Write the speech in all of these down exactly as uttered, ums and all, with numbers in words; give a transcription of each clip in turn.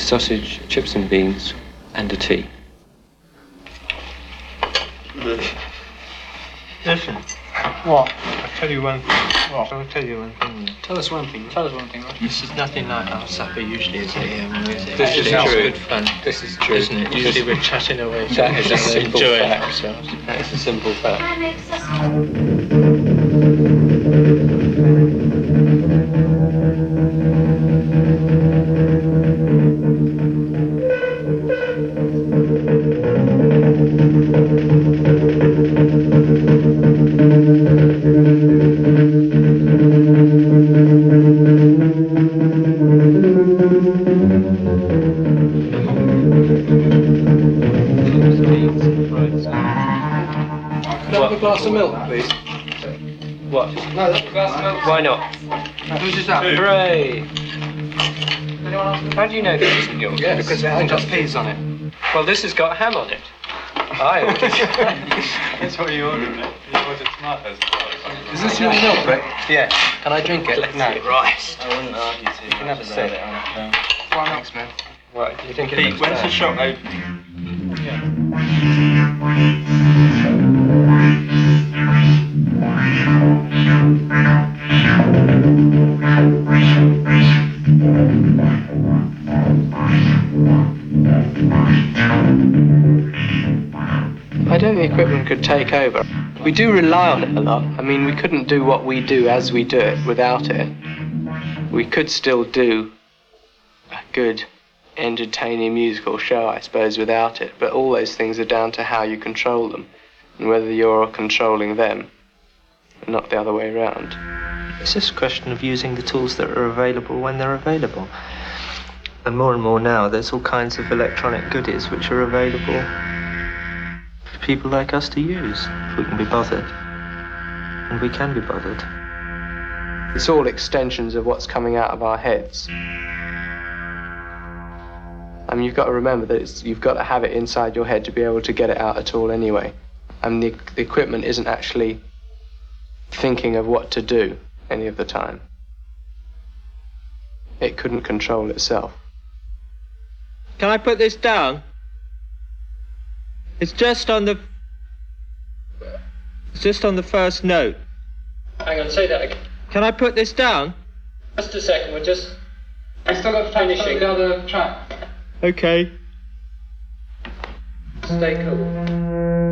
sausage, chips and beans, and a tea. Listen. What? I'll tell you one thing. What? I'll tell you one thing. Tell us one thing. Tell us one thing. This is nothing like our supper usually, is it? Um, is it? This is It's true. good fun. This is true. Isn't it? Usually we're chatting away. That is a and simple enjoying fact. ourselves. That is a simple fact. Can I make sesame? Could I have a glass of milk, please? What? No, that's a glass of milk. Why not? Who's is that? Hooray! How do you know this isn't yours? Yes, because it hasn't got peas on it. Well, this has got ham on it. I That's what you ordered, mate. You ordered tomatoes as well. Is this your milk, Rick? Yeah. Can I drink it? No. Right. I wouldn't argue too You can much have a about sip. it on a film. Why not, man? What, you think it Pete, looks when's the bad? shop opening? I don't think equipment could take over. We do rely on it a lot. I mean, we couldn't do what we do as we do it without it. We could still do a good, entertaining musical show, I suppose, without it. But all those things are down to how you control them and whether you're controlling them and not the other way around. It's just a question of using the tools that are available when they're available. And more and more now, there's all kinds of electronic goodies which are available for people like us to use, if we can be bothered. And we can be bothered. It's all extensions of what's coming out of our heads. I mean, you've got to remember that it's, you've got to have it inside your head to be able to get it out at all anyway. And the, the equipment isn't actually thinking of what to do any of the time. It couldn't control itself. Can I put this down? It's just on the... It's just on the first note. Hang on, say that again. Can I put this down? Just a second, we're just... I still got to Finishing. the other track. Okay. Stay cool.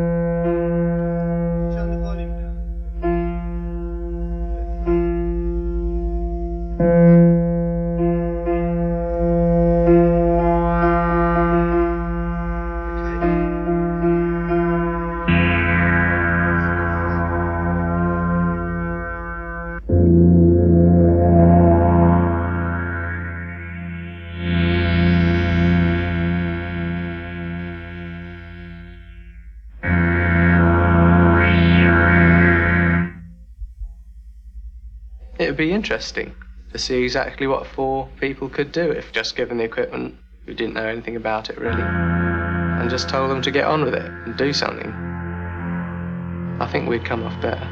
It'd be interesting to see exactly what four people could do if just given the equipment who didn't know anything about it really and just told them to get on with it and do something. I think we'd come off better.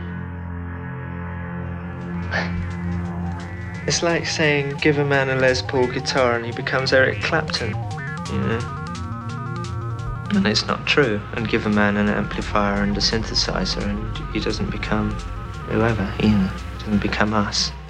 It's like saying give a man a Les Paul guitar and he becomes Eric Clapton, you know? And it's not true. And give a man an amplifier and a synthesizer and he doesn't become whoever either. He doesn't become us.